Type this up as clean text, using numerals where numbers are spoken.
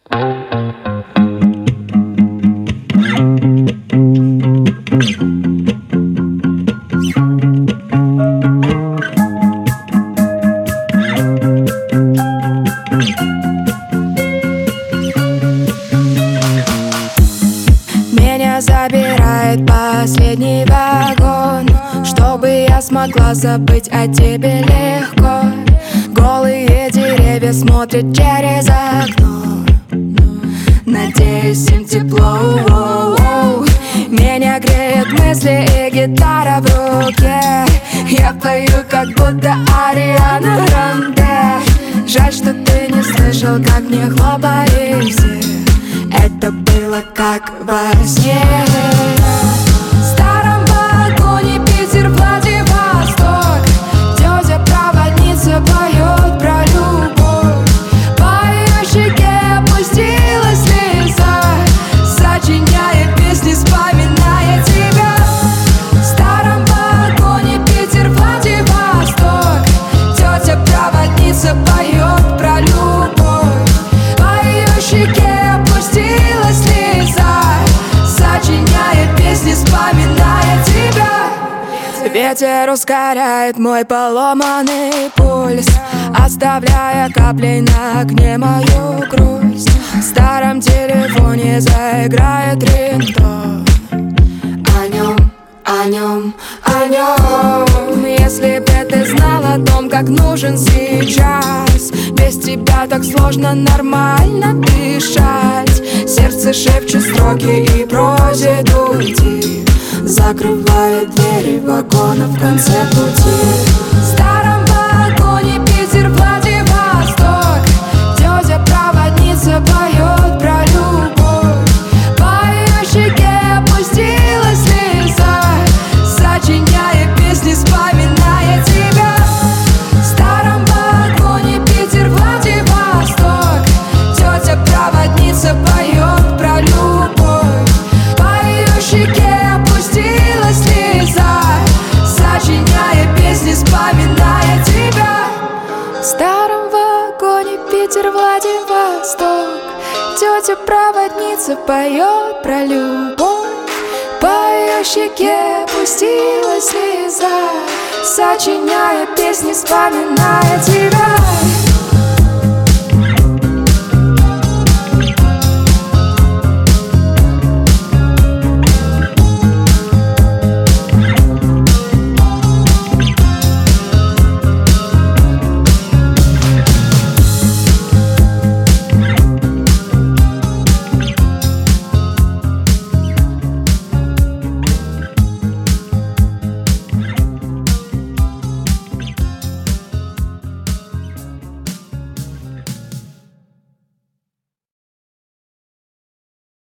Меня забирает последний вагон, чтобы я смогла забыть о тебе легко. Голые деревья смотрят через окно, надеюсь, им тепло. Меня греют мысли и гитара в руке. Я пою, как будто Ариана Гранде. Жаль, что ты не слышал, как мне хлопали все. Это было как во сне. В старом вагоне Питер, Владивосток. Тетя проводница поет про любовь. По ее щеке опустилась слеза, сочиняя песни, вспоминая тебя. В старом вагоне Питер, Владивосток. Тетя проводница поет про любовь. По ее щеке опустилась слеза, сочиняя песни, вспоминая тебя. Ветер ускоряет мой поломанный пульс, оставляя каплей на окне мою грусть. В старом телефоне заиграет рингтон. О нем, о нем, о нем. Если бы ты знал о том, как нужен сейчас. Без тебя так сложно нормально дышать. Сердце шепчет строки и просит уйти, закрывает двери вагона в конце пути. В старом вагоне Питер, Владивосток. Тетя проводница поет про любовь. По ее щеке опустилась слеза, сочиняя песни, вспоминая тебя. В старом вагоне Питер, Владивосток. Тетя проводница поет про любовь. По ее щеке опустилась слеза, сочиняя песни, вспоминая тебя. В старом вагоне Питер, Владивосток. Тетя проводница поет про любовь. По ее щеке опустилась слеза, сочиняя песни, вспоминая тебя.